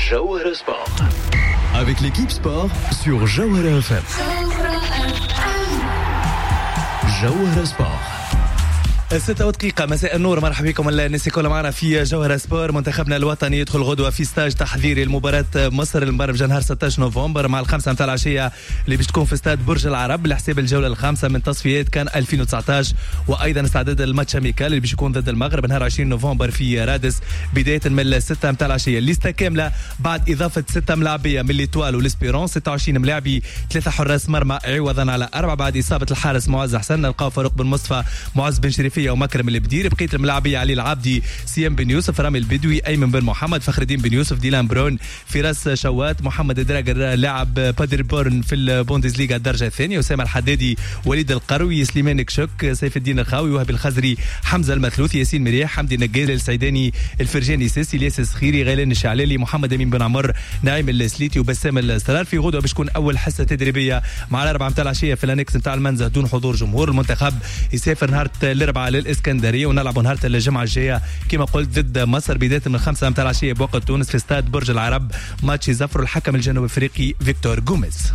Jawhara Sport. Avec l'équipe sport sur Jawhara FM. Jawhara Sport. 6 دقيقة مساء النور، مرحبا بكم الناس الكل معنا في جوهرة سبور. منتخبنا الوطني يدخل غدوة في ستاج تحضيري لمباراة مصر المباراه نهار 16 نوفمبر مع الخمسة متاع العشية اللي باش تكون في استاد برج العرب لحساب الجولة الخامسة من تصفيات كان 2019، وأيضا استعداد الماتش أميكال اللي باش يكون ضد المغرب نهار 20 نوفمبر في رادس بداية من الستة متاع العشية. الليستة كاملة بعد إضافة 6 ملاعبية من ليتوال والإسبيرونس، 26 ملاعبي، 3 حراس مرمى عوضا على 4 بعد إصابة الحارس معز حسن، نلقاو فاروق بن مصطفى، معز بن شريفية ومكرم البدير. بقيه الملاعبيه علي العابدي، سيام بن يوسف، رامي البدوي، ايمن بن محمد، فخر الدين بن يوسف، ديلان برون، فراس شوات، محمد دراجر لاعب بادر بورن في البوندسليغا الدرجه الثانيه، اسامه الحدادي، وليد القروي، سليمان كشك، سيف الدين الخاوي، وهب الخزري، حمزه المثلوثي، ياسين مريح، حمدي النقال، السعيداني، الفرجاني سيسي، الياس السخيري، غيلان الشعلالي، محمد امين بن عمر، نعيم السليتي وبسام السرار. في غدوه باش تكون اول حصه تدريبيه مع الاربعه متاع العشيه في الانكس متاع المنزه دون حضور جمهور. المنتخب يسافر نهار الاربعاء للاسكندريه ونلعبوا نهار الجمعه الجايه كما قلت ضد مصر بدايه من 5 متاع العشيه بوقت تونس في استاد برج العرب. ماتش يزفر الحكم الجنوب افريقي فيكتور غوميز.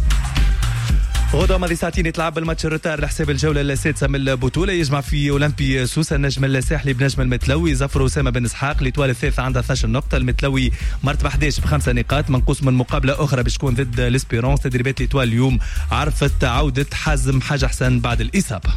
غدوة ماضي ساعتين يتلعب الماتش الروتار لحساب الجولة السادسة من البطولة، يجمع في أولمبي سوسة النجم الساحلي بنجم المتلوي، زفر أسامة بن إسحاق، الإطوال الثالثة عندها 12 نقطة، المتلوي مرتبة 11 ب5 نقاط، منقوص من مقابلة أخرى باش تكون ضد الإسبيرونس. تدريبات الإطوال اليوم عرفت عودة حازم حاج حسن بعد الإصابة.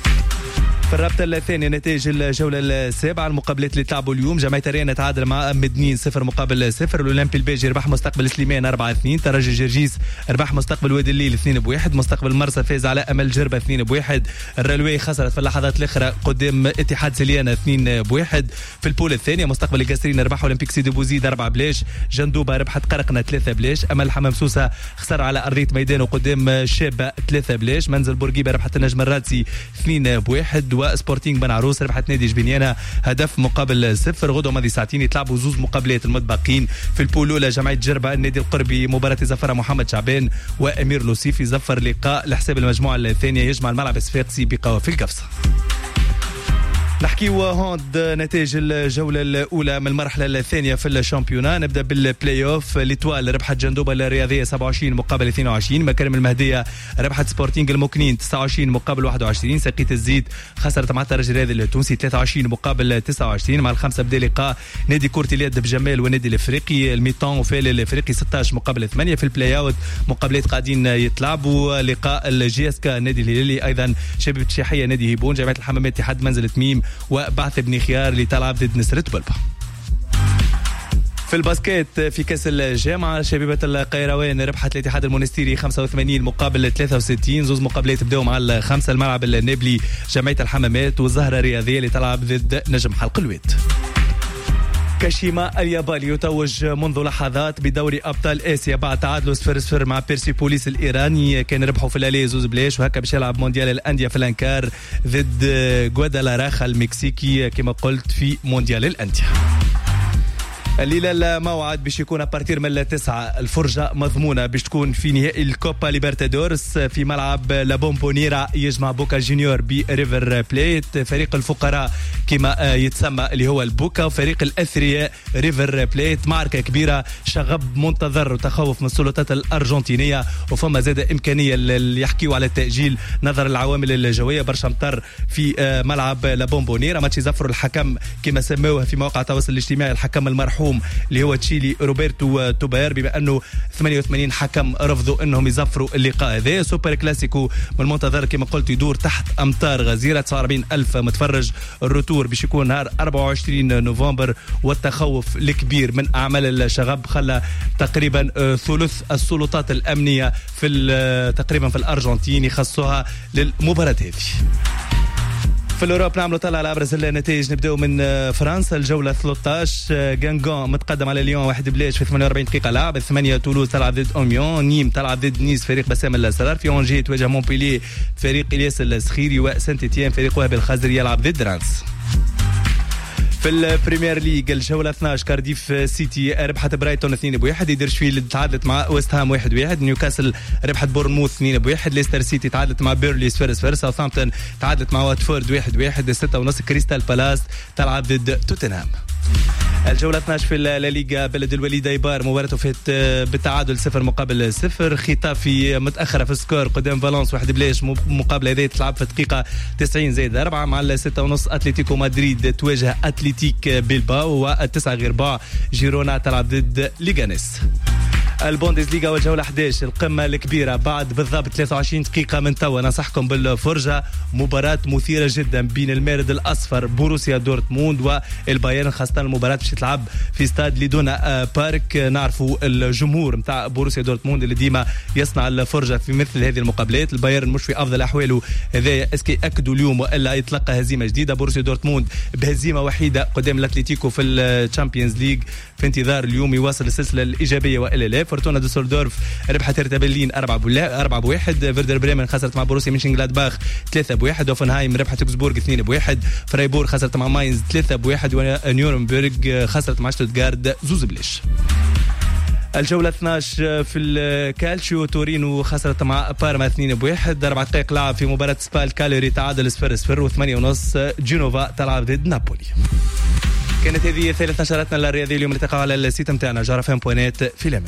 في الرابطة الثانية نتائج الجولة السابعة، المقابلات اللي تلعبوا اليوم، جمعية ريانا تعادل مع مدنين 0 مقابل 0، الأولمبي الباجي ربح مستقبل سليمان 4-2، ترجي جرجيس ربح مستقبل وادي الليل 2-1، مستقبل مرسى فاز على أمل جربة 2-1، الرلوي خسرت في اللحظات الأخرى قدام اتحاد سليانة 2-1. في البول الثانية مستقبل القاسرين ربح أولمبيك سيدي بوزيد 4-0، جندوبة ربحت قرقنة 3-0، أمل حمام سوسة خسر على أرضية ميدانه قدام شابة 3-0، منزل بورقيبة ربحت النجم الرادسي 2-1، وسبورتينغ بن عروس ربحت نادي جبينيانا هدف مقابل 0. غدوة ماضي ساعتين يتلعبوا زوز مقابلات المتبقين. في البول الأولى جمعية جربة النادي القربي مباراة زفرها محمد شعبان وأمير لوسيفي، زفر لقاء لحساب المجموعة الثانية يجمع الملعب الصفاقسي بقوافي القفصة. نحكي هوند نتائج الجولة الأولى من المرحلة الثانية في الشامبيونا. نبدأ بالبلاي أوف. ليتوال ربحت جندوبة الرياضية 27 مقابل 22، مكارم المهدية ربحت سبورتينغ المكنين 29 مقابل 21، سقيت الزيت خسرت مع الترجي الرياضي التونسي 23 مقابل 29. مع الخمسة بدأ لقاء نادي كرة اليد بجمال والنادي الافريقي، الميطان وفال الافريقي 16 مقابل 8. في البلاي اوت مقابلات قاعدين يتلعبوا، لقاء الجي اس كا النادي الهلالي، ايضا شباب الشيحية نادي هيبون، جمعية الحمامات اتحاد منزل تميم، وبعث بن خيار اللي تلعب ضد نصرة بلبة. في الباسكيت في كاس الجامعة شبيبة القيروان ربحت الاتحاد المونستيري 85 مقابل 63، زوز مقابلات بدأوا مع الخمسة. الملعب النابلي جمعية الحمامات والزهرة الرياضية اللي تلعب ضد نجم حلق الواد. كاشيما الياباني يتوج منذ لحظات بدوري أبطال آسيا بعد تعادله 0-0 مع بيرسيبوليس الإيراني، كان ربحوا في الالي زوز بلاش، وهكا باش يلعب مونديال الأندية في الأنكار ضد غوادالاراخا المكسيكي كما قلت في مونديال الأندية. الليلة الموعد باش يكون أبارتير من 9 الفرجة مضمونة باش تكون في نهائي الكوبا ليبرتادورس في ملعب لابومبونيرا، يجمع بوكا جونيور بريفر بليت، فريق الفقراء كما يتسمى اللي هو البوكا، وفريق الأثرياء ريفر بليت. معركة كبيرة، شغب منتظر وتخوف من السلطات الأرجنتينية، وفما زاد إمكانية اللي يحكيوا على التأجيل نظر العوامل الجوية. برشا مطر في ملعب لابومبونيرا. ماتش يزفر الحكم كما سموه في مواقع التواصل الاجتماعي الحكم المرحوم اللي هو تشيلي روبرتو توبير، بما انه 88 حكم رفضوا انهم يزفروا اللقاء هذا. سوبر كلاسيكو من المنتظر كما قلت يدور تحت امطار غزيره، 49,000 متفرج. الروتور باش يكون نهار 24 نوفمبر، والتخوف الكبير من اعمال الشغب خلى تقريبا ثلث السلطات الامنيه في تقريبا في الارجنتين يخصوها للمباراه هذه. في الأوروب نعملوا طلع على أبرز النتائج. نبدأوا من فرنسا الجولة 13، غانغون متقدم على ليون 1-0 في 48 دقيقة لعب. 8 تولوز تلعب ضد أوميون، نيم تلعب ضد نيس فريق بسام السرار، في أونجي تواجه مونبيليه فريق إلياس السخيري، وسانت إتيان فريق وهب الخزري يلعب ضد رانس. في البريمير ليج الجولة 12 كارديف سيتي ربحت برايتون 2-1، يدرشفيلد تعادلت مع ويست هام 1-1، نيوكاسل ربحت بورنموث 2-1، ليستر سيتي تعادلت مع بيرلي 0-0، ساوثهامبتون تعادلت مع واتفورد 1-1، 6:30 كريستال بالاس تلعب ضد توتنهام. الجولة 12 في الليغا، بلد الوليد ايبار مباراته فات بالتعادل 0-0. ختافي متأخرة في السكور قدام فالنس 1-0. مقابلة هذه تلعب في الدقيقة 90+4 مع 6:30. اتلتيكو مدريد تواجه اتلتيك بيلباو، و9:15 جيرونا تلعب ضد ليغانيس. البوندسليغا والجولة 11 القمة الكبيرة بعد بالضبط 23 دقيقة من توا. ننصحكم بالفرجة، مباراة مثيرة جدا بين المارد الأصفر بوروسيا دورتموند والبايرن، خاصة المباراة باش تلعب في استاد ليدونا بارك. نعرفوا الجمهور متاع بوروسيا دورتموند اللي ديما يصنع الفرجة في مثل هذه المقابلات. البايرن مش في أفضل أحواله هذا، اسكي أكدوا اليوم وإلا يتلقى هزيمة جديدة. بوروسيا دورتموند بهزيمة وحيدة قدام الأتليتيكو في الشامبيونز ليج، في انتظار اليوم يواصل السلسلة الإيجابية وإلا لا. فورتونا دوسلدورف ربحت هرتا برلين 4-1. فيردر بريمن خسرت مع بروسيا مينشنغلادباخ 3-1. اوفنهايم ربحت اوكسبورغ 2-1. فرايبور خسرت مع ماينز 3-1. ونيورنبرغ خسرت مع شتوتغارد 2-0. الجولة 12 في الكالشيو، تورينو خسرت مع بارما 2-1. 4 دقائق لعب في مباراة سبال كاليري تعادل 0-0. و8:30 جينوفا تلعب ضد نابولي. كانت هذه ثالث نشراتنا الرياضية اليوم. التقاء على السيت متاعنا جرفان.net في الأمان.